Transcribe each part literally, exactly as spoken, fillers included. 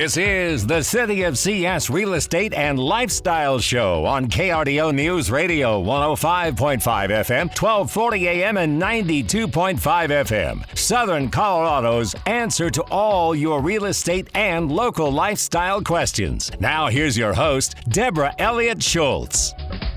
This is the City of C S Real Estate and Lifestyle Show on K R D O News Radio, one oh five point five F M, twelve forty A M, and ninety-two point five F M. Southern Colorado's answer to all your real estate and local lifestyle questions. Now here's your host, Deborah Elliott Schultz.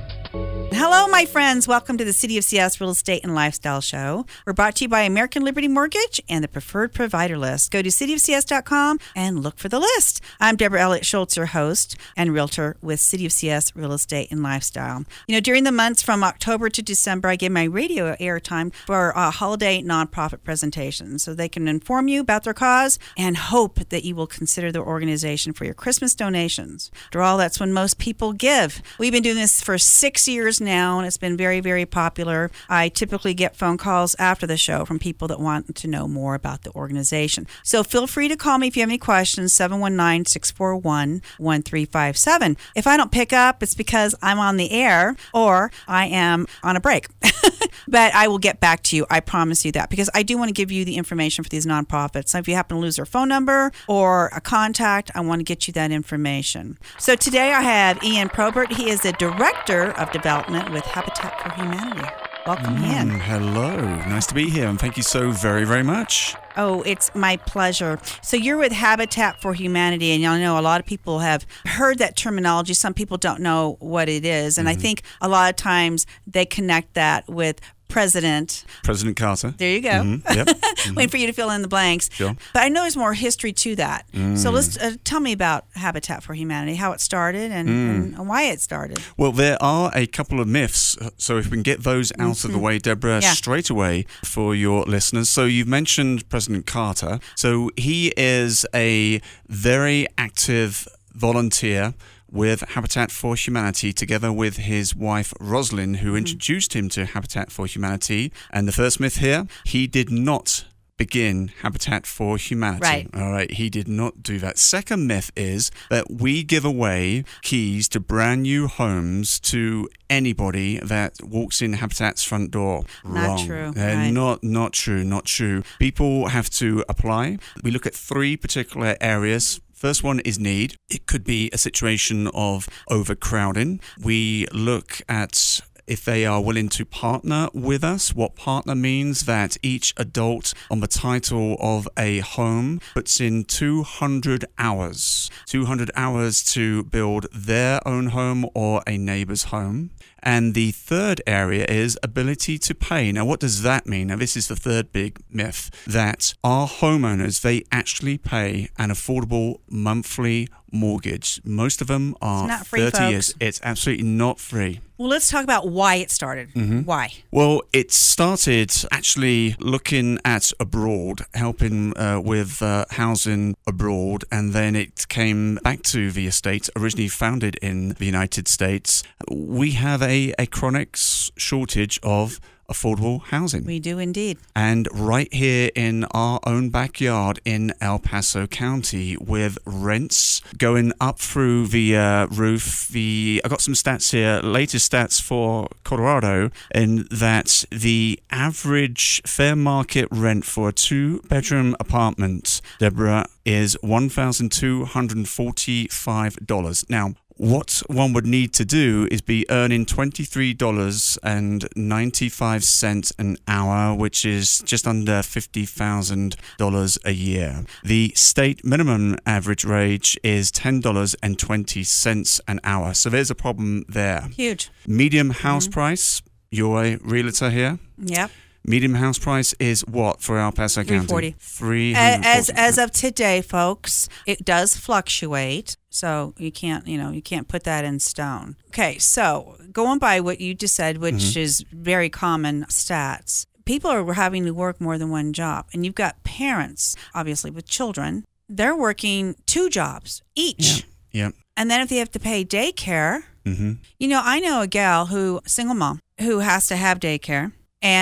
Hello, my friends. Welcome to the City of C S Real Estate and Lifestyle Show. We're brought to you by American Liberty Mortgage and the Preferred Provider List. Go to city of c s dot com and look for the list. I'm Deborah Elliott Schultz, your host and realtor with City of C S Real Estate and Lifestyle. You know, during the months from October to December, I give my radio airtime for uh, holiday nonprofit presentations so they can inform you about their cause and hope that you will consider their organization for your Christmas donations. After all, that's when most people give. We've been doing this for six years now, and it's been very, very popular. I typically get phone calls after the show from people that want to know more about the organization. So feel free to call me if you have any questions, seven one nine, six four one, one three five seven. If I don't pick up, it's because I'm on the air or I am on a break. But I will get back to you. I promise you that, because I do want to give you the information for these nonprofits. So if you happen to lose their phone number or a contact, I want to get you that information. So today I have Ian Probert. He is the Director of Development with Habitat for Humanity. Welcome, mm, Ian. Hello. Nice to be here, and thank you so very, very much. Oh, it's my pleasure. So you're with Habitat for Humanity, and I know a lot of people have heard that terminology. Some people don't know what it is, and mm-hmm. I think a lot of times they connect that with President. President Carter. There you go. Mm-hmm. Yep. Mm-hmm. Waiting for you to fill in the blanks. Sure. But I know there's more history to that. Mm. So let's uh, tell me about Habitat for Humanity, how it started and, mm. and why it started. Well, there are a couple of myths. So if we can get those out mm-hmm. of the way, Deborah, yeah. straight away for your listeners. So you've mentioned President Carter. So he is a very active volunteer with Habitat for Humanity, together with his wife Rosalind, who mm-hmm. introduced him to Habitat for Humanity. And the first myth here, he did not begin Habitat for Humanity. Right. All right, he did not do that. Second myth is that we give away keys to brand new homes to anybody that walks in Habitat's front door. Not Wrong. true. Uh, right. Not not true, not true. People have to apply. We look at three particular areas. First one is need. It could be a situation of overcrowding. We look at if they are willing to partner with us. What partner means that each adult on the title of a home puts in two hundred hours. two hundred hours to build their own home or a neighbor's home. And the third area is ability to pay. Now, what does that mean? Now, this is the third big myth, that our homeowners, they actually pay an affordable monthly mortgage. Most of them are it's not free, thirty folks. years. It's absolutely not free. Well, let's talk about why it started. Mm-hmm. Why? Well, it started actually looking at abroad, helping uh, with uh, housing abroad, and then it came back to the estate, originally founded in the United States. We have a, a chronic shortage of affordable housing. We do indeed. And right here in our own backyard in El Paso County, with rents going up through the uh, roof. The I got some stats here, latest stats for Colorado, in that the average fair market rent for a two-bedroom apartment, Deborah, is one thousand two hundred forty-five dollars. Now, what one would need to do is be earning twenty-three dollars and ninety-five cents an hour, which is just under fifty thousand dollars a year. The state minimum average wage is ten dollars and twenty cents an hour. So there's a problem there. Huge. Medium house mm-hmm. price, you're a realtor here? Yep. Medium house price is what for El Paso County? three forty. three As as of today, folks, it does fluctuate, so you can't you know you can't put that in stone. Okay, so going by what you just said, which mm-hmm. is very common stats, people are having to work more than one job, and you've got parents, obviously with children, they're working two jobs each. Yeah. yeah. And then if they have to pay daycare, mm-hmm. you know, I know a gal who, single mom, who has to have daycare.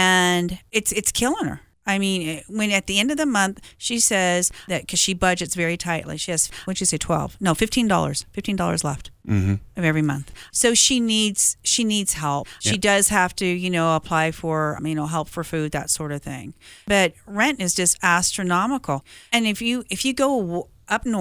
And it's it's killing her. I mean, when at the end of the month, she says that because she budgets very tightly. She has, what'd you say, twelve? No, fifteen dollars. fifteen dollars left mm-hmm. of every month. So she needs she needs help. She yep. does have to, you know, apply for, you know, help for food, that sort of thing. But rent is just astronomical. And if you if you go up north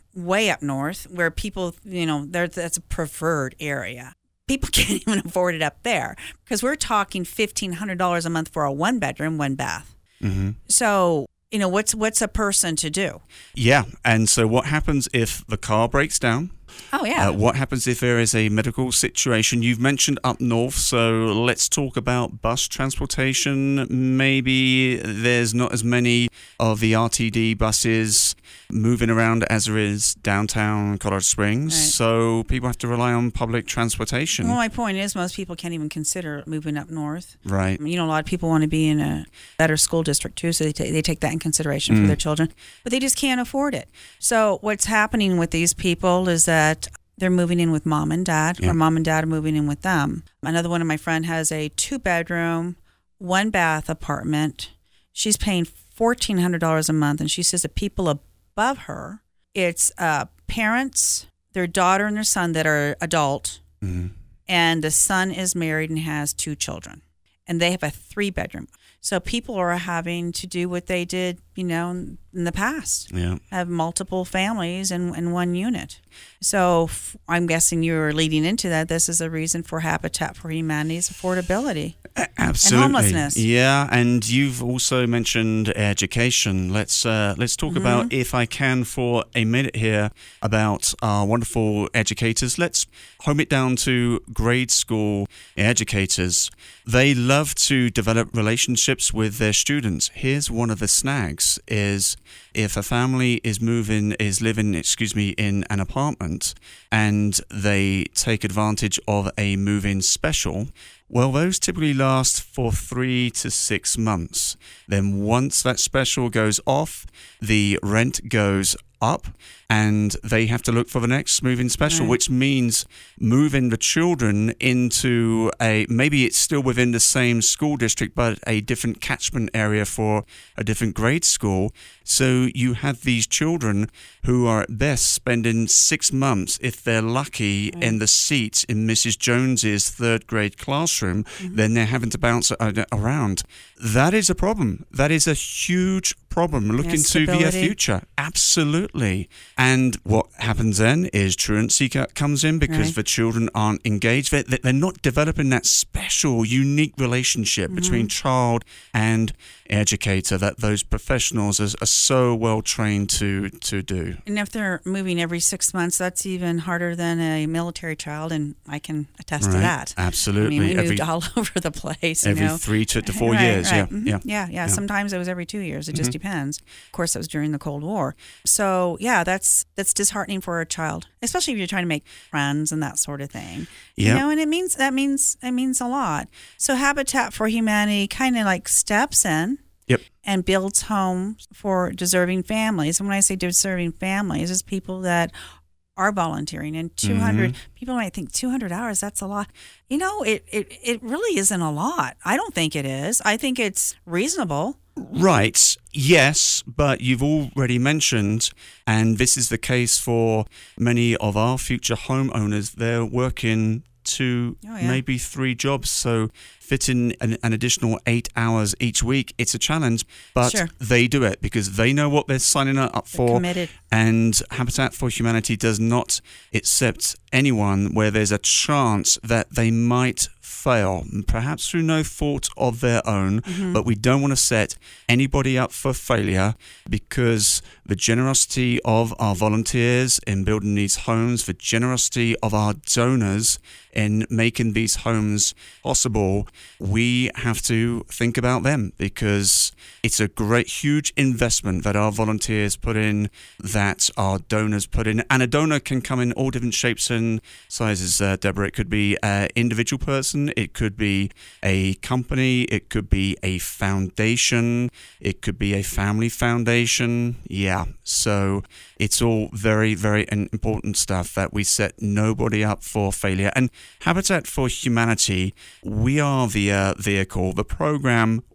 way up north where people, you know, that's a preferred area. People can't even afford it up there because we're talking fifteen hundred dollars a month for a one bedroom, one bath. Mm-hmm. So, you know, what's what's a person to do? Yeah. And so what happens if the car breaks down? Oh, yeah. Uh, what happens if there is a medical situation? You've mentioned up north, so let's talk about bus transportation. Maybe there's not as many of the R T D buses moving around as there is downtown Colorado Springs, right. So people have to rely on public transportation. Well, my point is most people can't even consider moving up north. Right. You know, a lot of people want to be in a better school district, too, so they, t- they take that in consideration mm. for their children, but they just can't afford it. So what's happening with these people is that they're moving in with mom and dad, yeah. or mom and dad are moving in with them. Another one of my friend has a two-bedroom, one-bath apartment. She's paying fourteen hundred dollars a month, and she says the people above her, it's uh, parents, their daughter and their son that are adult, mm-hmm. and the son is married and has two children, and they have a three-bedroom. So people are having to do what they did, you know, in, in the past. Yeah. Have multiple families in, in one unit. So f- I'm guessing you're leading into that. This is a reason for Habitat for Humanity's affordability. Absolutely. And homelessness. Yeah, and you've also mentioned education. Let's uh, let's talk mm-hmm. about, if I can, for a minute here, about our wonderful educators. Let's home it down to grade school educators. They love to develop relationships with their students. Here's one of the snags is if a family is moving, is living, excuse me, in an apartment and they take advantage of a move-in special, well, those typically last for three to six months. Then once that special goes off, the rent goes up and they have to look for the next move-in special, right. which means moving the children into a, maybe it's still within the same school district, but a different catchment area for a different grade school. So you have these children who are at best spending six months, if they're lucky, right. in the seats in Missus Jones's third grade classroom, mm-hmm. then they're having to bounce around. That is a problem. That is a huge problem. Look yes, into the future. Absolutely. And what happens then is truancy comes in because right. the children aren't engaged. They're, they're not developing that special, unique relationship mm-hmm. between child and educator that those professionals are, are so well trained to to do. And if they're moving every six months, that's even harder than a military child, and I can attest right. to that. Absolutely. I mean, we every, moved all over the place. Every you know? three to, to four right, years. Right. Yeah, mm-hmm. yeah, yeah, yeah. Yeah. Sometimes it was every two years. It just mm-hmm. depends. Of course, that was during the Cold War. So yeah, that's that's disheartening for a child, especially if you're trying to make friends and that sort of thing. Yeah. You know, and it means that means it means a lot. So Habitat for Humanity kind of like steps in. Yep. And builds homes for deserving families. And when I say deserving families, it's people that are volunteering. And two hundred mm-hmm. people might think two hundred hours, that's a lot. You know, it, it, it really isn't a lot. I don't think it is. I think it's reasonable. Right. Yes, but you've already mentioned, and this is the case for many of our future homeowners, they're working two, oh, yeah. maybe three jobs. So fitting an, an additional eight hours each week, it's a challenge, but sure. they do it because they know what they're signing up for. They're committed. And Habitat for Humanity does not accept anyone where there's a chance that they might fail, perhaps through no fault of their own, mm-hmm. but we don't want to set anybody up for failure because the generosity of our volunteers in building these homes, the generosity of our donors in making these homes possible, we have to think about them because it's a great, huge investment that our volunteers put in, that our donors put in. And a donor can come in all different shapes and sizes, uh, Deborah. It could be an individual person, it could be a company, it could be a foundation, it could be a family foundation. Yeah, so it's all very, very important stuff that we set nobody up for failure. And Habitat for Humanity, we are the uh, vehicle, the program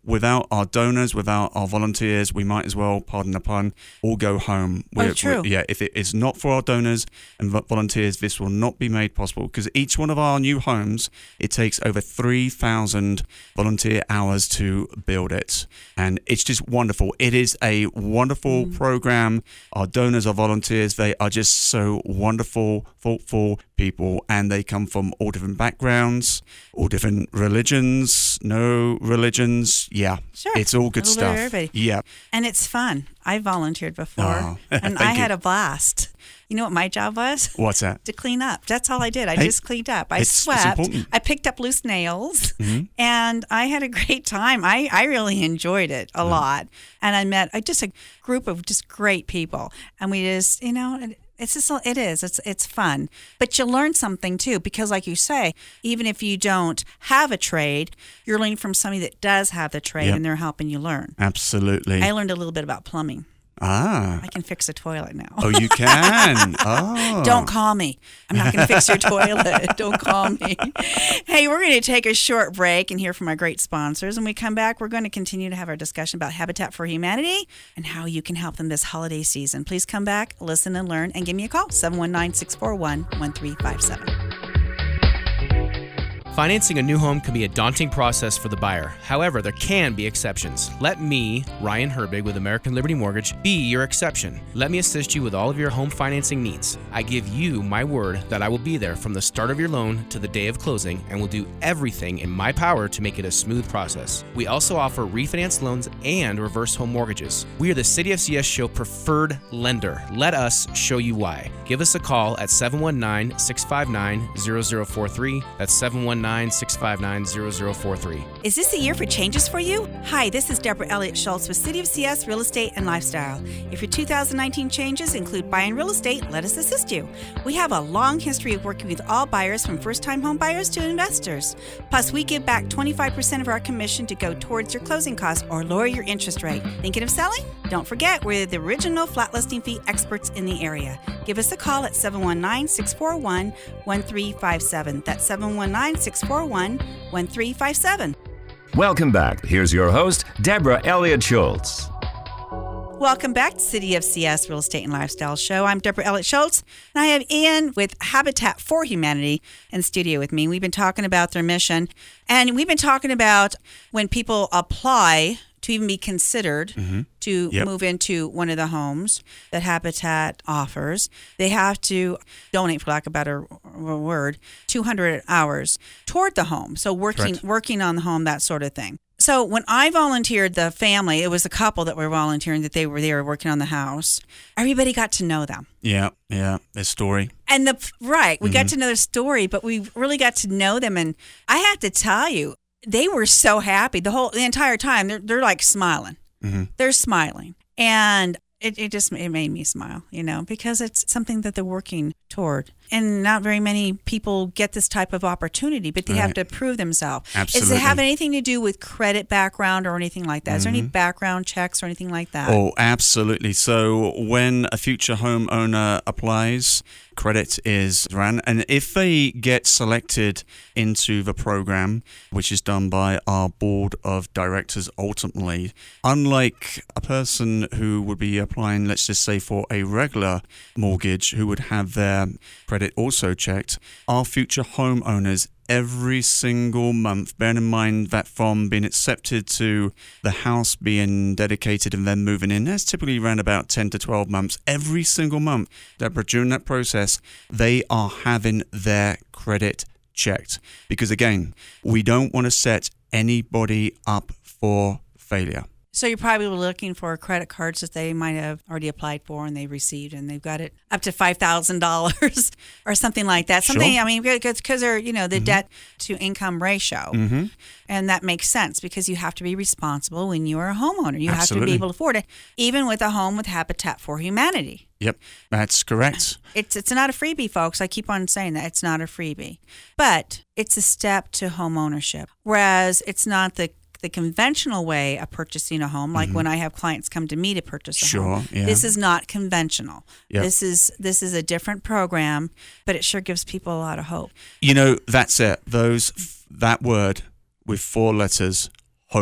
without our donors, without our volunteers, we might as well, pardon the pun, all go home. Oh, We're, true. we're, yeah, if it is not for our donors and vo- volunteers, this will not be made possible, because each one of our new homes, it takes over three thousand volunteer hours to build it. And it's just wonderful. It is a wonderful mm. program. Our donors, our volunteers, they are just so wonderful, thoughtful people, and they come from all different backgrounds, all different religions, no religions. Yeah, sure. It's all good stuff. Everybody. Yeah. And it's fun. I volunteered before, oh, and I had you. a blast. You know what my job was? What's that? To clean up. That's all I did. I hey, just cleaned up. I it's, swept. It's I picked up loose nails, mm-hmm. and I had a great time. I, I really enjoyed it a mm-hmm. lot. And I met I just a group of just great people. And we just, you know, it's just, it is. It's it's fun. But you learn something, too, because like you say, even if you don't have a trade, you're learning from somebody that does have the trade, yep. and they're helping you learn. Absolutely. I learned a little bit about plumbing. Ah. I can fix a toilet now. Oh, you can? Oh. Don't call me. I'm not going to fix your toilet. Don't call me. Hey, we're going to take a short break and hear from our great sponsors. When we come back, we're going to continue to have our discussion about Habitat for Humanity and how you can help them this holiday season. Please come back, listen and learn, and give me a call, seven one nine, six four one, one three five seven. Financing a new home can be a daunting process for the buyer. However, there can be exceptions. Let me, Ryan Herbig with American Liberty Mortgage, be your exception. Let me assist you with all of your home financing needs. I give you my word that I will be there from the start of your loan to the day of closing and will do everything in my power to make it a smooth process. We also offer refinance loans and reverse home mortgages. We are the City of C S Show preferred lender. Let us show you why. Give us a call at seven one nine, six five nine, zero zero four three. That's seven one nine, six five nine, zero zero four three. Is this the year for changes for you? Hi, this is Deborah Elliott Schultz with City of C S Real Estate and Lifestyle. If your two thousand nineteen changes include buying real estate, let us assist you. We have a long history of working with all buyers, from first-time home buyers to investors. Plus, we give back twenty-five percent of our commission to go towards your closing costs or lower your interest rate. Thinking of selling? Don't forget, we're the original flat listing fee experts in the area. Give us a call at seven one nine, six four one, one three five seven. That's seven one nine, six four one, one three five seven. Welcome back. Here's your host, Deborah Elliott Schultz. Welcome back to City of C S Real Estate and Lifestyle Show. I'm Deborah Elliott Schultz, and I have Ian with Habitat for Humanity in studio with me. We've been talking about their mission, and we've been talking about when people apply to even be considered mm-hmm. to yep. move into one of the homes that Habitat offers, they have to donate, for lack of a better word, two hundred hours toward the home. So working Correct. working on the home, that sort of thing. So when I volunteered the family, it was a couple that were volunteering, that they were there working on the house. Everybody got to know them. Yeah, yeah, their story. And the right, we mm-hmm. got to know their story, but we really got to know them. And I have to tell you, they were so happy the whole the entire time. They're they're like smiling. Mm-hmm. They're smiling, and it, it just it made me smile, you know, because it's something that they're working toward. And not very many people get this type of opportunity, but they right. have to prove themselves. Absolutely. Does it have anything to do with credit background or anything like that? Mm-hmm. Is there any background checks or anything like that? Oh, absolutely. So when a future homeowner applies, credit is ran. And if they get selected into the program, which is done by our board of directors ultimately, unlike a person who would be applying, let's just say, for a regular mortgage, who would have their credit also checked, our future homeowners every single month, bearing in mind that from being accepted to the house being dedicated and then moving in, that's typically around about ten to twelve months. Every single month, Deborah, during that process, they are having their credit checked. Because again, we don't want to set anybody up for failure. So you're probably looking for credit cards that they might have already applied for and they received, and they've got it up to five thousand dollars or something like that. Something, sure. I mean, because they're, you know, the mm-hmm. debt to income ratio. Mm-hmm. And that makes sense because you have to be responsible when you are a homeowner. You Absolutely. have to be able to afford it, even with a home with Habitat for Humanity. Yep, that's correct. It's it's not a freebie, folks. I keep on saying that. It's not a freebie. But it's a step to home ownership, whereas it's not the the conventional way of purchasing a home, like mm-hmm. when I have clients come to me to purchase a sure, home. Yeah. This is not conventional. Yep. This is this is a different program, but it sure gives people a lot of hope. You know, that's it. Those that word with four letters, hope.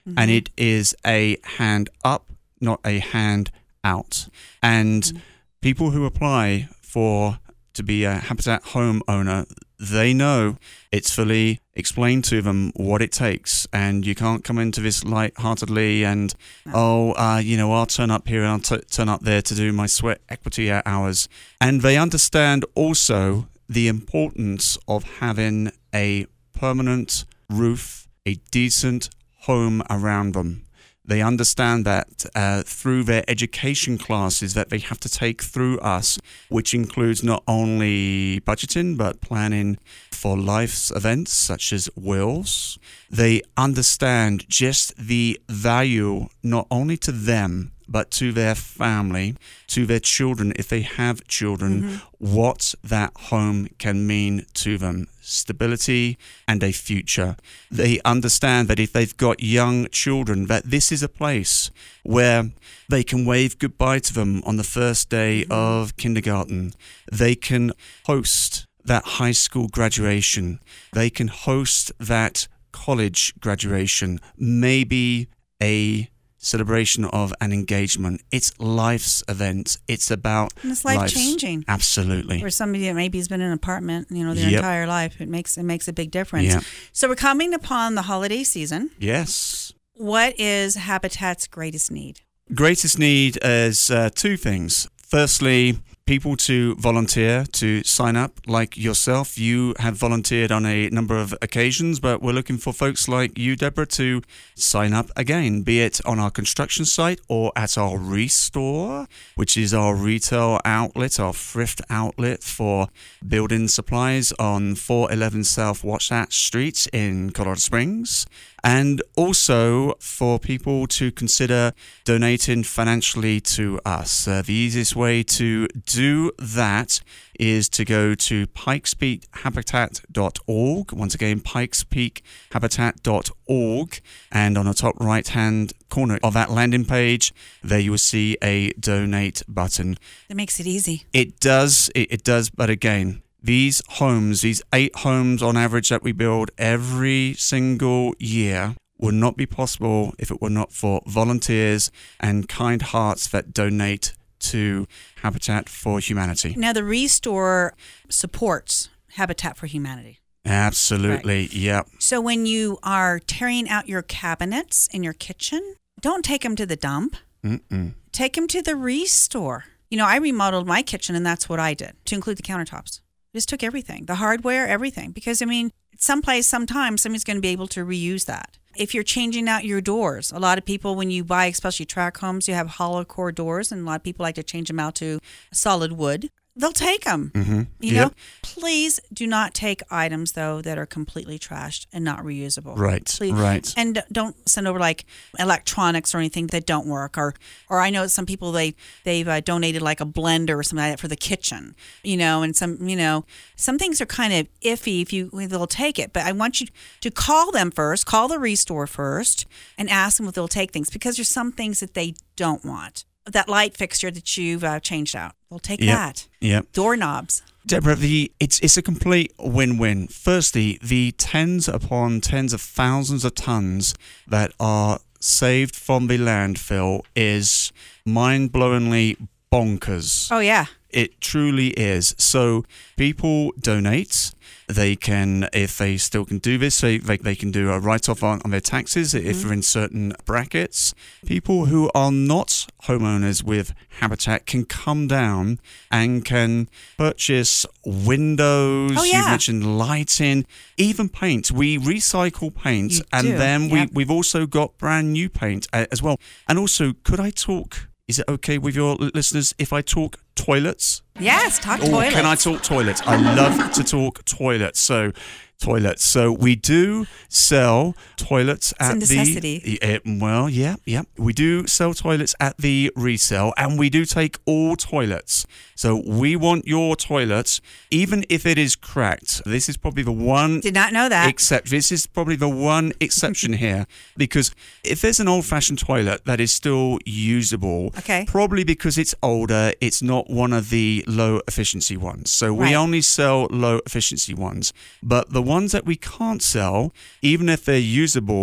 mm-hmm. and it is a hand up, not a hand out. And mm-hmm. people who apply for to be a Habitat homeowner, they know it's fully explained to them what it takes, and you can't come into this light-heartedly and, no. oh, uh, you know, I'll turn up here and I'll t- turn up there to do my sweat equity hours. And they understand also the importance of having a permanent roof, a decent home around them. They understand that uh, through their education classes that they have to take through us, which includes not only budgeting, but planning for life's events such as wills. They understand just the value not only to them, but to their family, to their children, if they have children, mm-hmm. what that home can mean to them. Stability and a future. They understand that if they've got young children, that this is a place where they can wave goodbye to them on the first day mm-hmm. of kindergarten. They can host that high school graduation. They can host that college graduation. Maybe a celebration of an engagement. It's life's event. It's about and it's life changing. Absolutely. For somebody that maybe has been in an apartment, you know, their yep. entire life, it makes it makes a big difference. Yep. So we're coming upon the holiday season. Yes. What is Habitat's greatest need? Greatest need is uh, two things. Firstly, people to volunteer, to sign up like yourself. You have volunteered on a number of occasions, but we're looking for folks like you, Deborah, to sign up again, be it on our construction site or at our Restore, which is our retail outlet, our thrift outlet for building supplies on four eleven South Wasatch Street in Colorado Springs. And also for people to consider donating financially to us. Uh, the easiest way to do that is to go to pikes peak habitat dot org. Once again, pikes peak habitat dot org. And on the top right-hand corner of that landing page, there you will see a donate button. That makes it easy. It does. It, it does. But again, these homes, these eight homes on average that we build every single year would not be possible if it were not for volunteers and kind hearts that donate to Habitat for Humanity. Now, the Restore supports Habitat for Humanity. Absolutely, right. Yep. So when you are tearing out your cabinets in your kitchen, don't take them to the dump. Mm-mm. Take them to the Restore. You know, I remodeled my kitchen, and that's what I did, to include the countertops. Just took everything, the hardware, everything. Because, I mean, someplace, sometime, somebody's going to be able to reuse that. If you're changing out your doors, a lot of people, when you buy, especially tract homes, you have hollow core doors, and a lot of people like to change them out to solid wood. They'll take them. Mm-hmm. You yep. know, please do not take items though that are completely trashed and not reusable. Right. Please. Right. And don't send over like electronics or anything that don't work. Or, or I know some people they they've uh, donated like a blender or something like that for the kitchen. You know, and some you know some things are kind of iffy if you they'll take it. But I want you to call them first. Call the Restore first and ask them if they'll take things, because there's some things that they don't want. That light fixture that you've uh, changed out, they'll take yep. that. Yep. Doorknobs. Deborah, the it's it's a complete win-win. Firstly, the tens upon tens of thousands of tons that are saved from the landfill is mind-blowingly bonkers. Oh, yeah. It truly is. So people donate. They can, if they still can do this, they, they, they can do a write-off on, on their taxes mm-hmm. if they're in certain brackets. People who are not homeowners with Habitat can come down and can purchase windows, oh, yeah. you mentioned lighting, even paint. We recycle paint, you and do. then yep. we, we've also got brand new paint as well. And also, could I talk... Is it okay with your listeners if I talk toilets? Yes, talk or toilets. Can I talk toilets? I love to talk toilets. So, toilets. So, we do sell toilets it's at a necessity. the... It, well, yeah, yeah. We do sell toilets at the resale, and we do take all toilets. So, we want your toilet, even if it is cracked. This is probably the one... Did not know that. Except this is probably the one exception here, because if there's an old-fashioned toilet that is still usable, okay. probably because it's older, it's not one of the low-efficiency ones. So we right. only sell low-efficiency ones. But the ones that we can't sell, even if they're usable,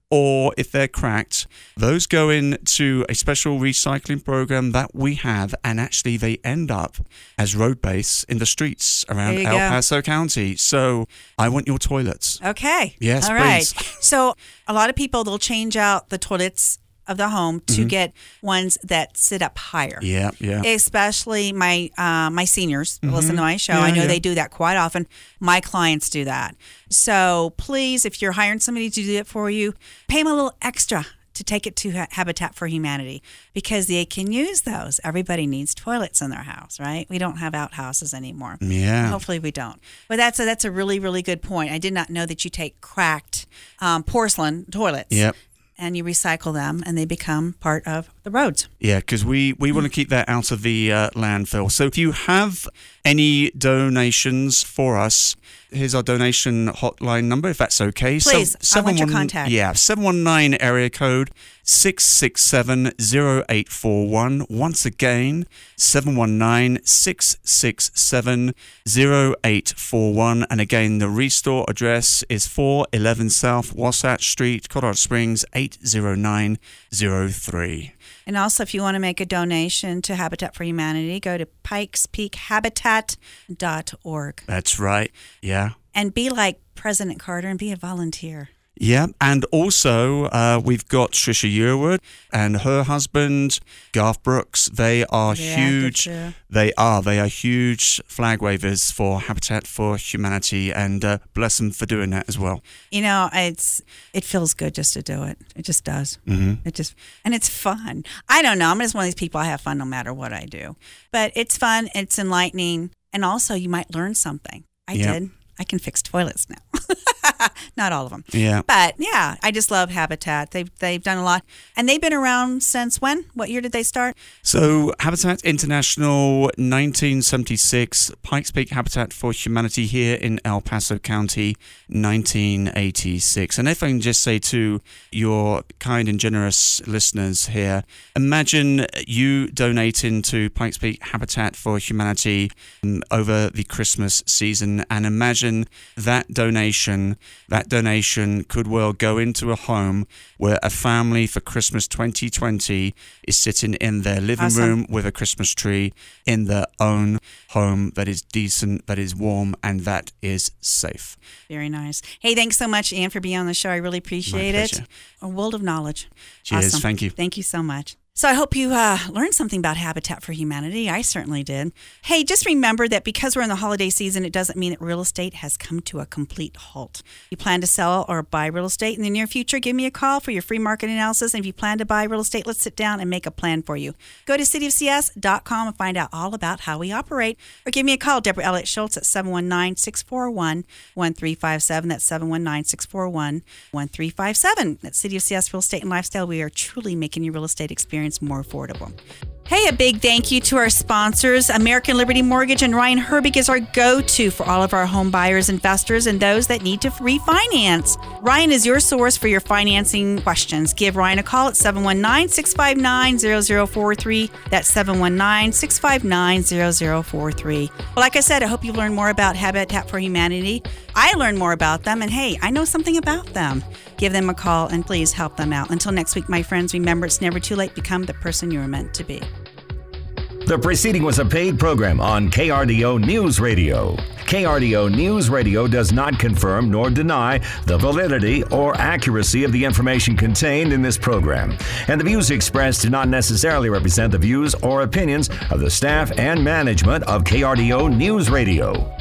or if they're cracked, those go into a special recycling program that we have, and actually they end up as road base in the streets around El go. Paso County. So I want your toilets. Okay. Yes, All right. please. So a lot of people, they'll change out the toilets of the home to Mm-hmm. get ones that sit up higher. Yeah, yeah. Especially my uh, my seniors Mhm. listen to my show. Yeah, I know yeah. they do that quite often. My clients do that. So please, if you're hiring somebody to do it for you, pay them a little extra to take it to Ha- Habitat for Humanity, because they can use those. Everybody needs toilets in their house, right? We don't have outhouses anymore. Yeah. Hopefully we don't. But that's a, that's a really, really good point. I did not know that you take cracked um, porcelain toilets. Yep. And you recycle them, and they become part of the roads. Yeah, because we, we want to keep that out of the uh, landfill. So if you have any donations for us, here's our donation hotline number, if that's okay. Please, so, I want your one- contact. Yeah, seven one nine area code six six seven zero eight four one. Once again, seven one nine six six seven zero eight four one. And again, the restore address is four eleven South Wasatch Street, Colorado Springs, eight zero nine zero three. And also, if you want to make a donation to Habitat for Humanity, go to pikes peak habitat dot org That's right. Yeah. and be like President Carter and be a volunteer. Yeah, and also uh, we've got Trisha Yearwood and her husband, Garth Brooks. They are Yeah, huge. good too. They are. They are huge flag wavers for Habitat for Humanity, and uh, bless them for doing that as well. You know, it's it feels good just to do it. It just does. Mm-hmm. It just and it's fun. I don't know. I'm just one of these people. I have fun no matter what I do. But it's fun. It's enlightening, and also you might learn something. I Yep. did. I can fix toilets now. Not all of them. Yeah. But yeah, I just love Habitat. They've they've done a lot, and they've been around since when? What year did they start? So Habitat International, nineteen seventy-six. Pikes Peak Habitat for Humanity here in El Paso County, nineteen eighty-six. And if I can just say to your kind and generous listeners here, imagine you donating to Pikes Peak Habitat for Humanity um, over the Christmas season, and imagine that donation, that donation could well go into a home where a family for Christmas twenty twenty is sitting in their living Awesome. room with a Christmas tree in their own home that is decent, that is warm, and that is safe. Very nice. Hey, thanks so much, Ann, for being on the show. I really appreciate My it. pleasure. A world of knowledge. Cheers. Awesome. Thank you. Thank you so much. So I hope you uh, learned something about Habitat for Humanity. I certainly did. Hey, just remember that because we're in the holiday season, it doesn't mean that real estate has come to a complete halt. If you plan to sell or buy real estate in the near future, give me a call for your free market analysis. And if you plan to buy real estate, let's sit down and make a plan for you. Go to city of c s dot com and find out all about how we operate. Or give me a call, Deborah Elliott Schultz, at seven one nine, six four one, one three five seven. That's seven one nine, six four one, one three five seven. At City of C S Real Estate and Lifestyle, we are truly making your real estate experience more affordable. Hey, a big thank you to our sponsors. American Liberty Mortgage and Ryan Herbig is our go-to for all of our home buyers, investors, and those that need to refinance. Ryan is your source for your financing questions. Give Ryan a call at seven one nine, six five nine, zero zero four three. That's seven one nine, six five nine, zero zero four three. Well, like I said, I hope you learned more about Habitat for Humanity. I learned more about them, and hey, I know something about them. Give them a call and please help them out. Until next week, my friends, remember it's never too late to become the person you were meant to be. The preceding was a paid program on K R D O News Radio. K R D O News Radio does not confirm nor deny the validity or accuracy of the information contained in this program, and the views expressed do not necessarily represent the views or opinions of the staff and management of K R D O News Radio.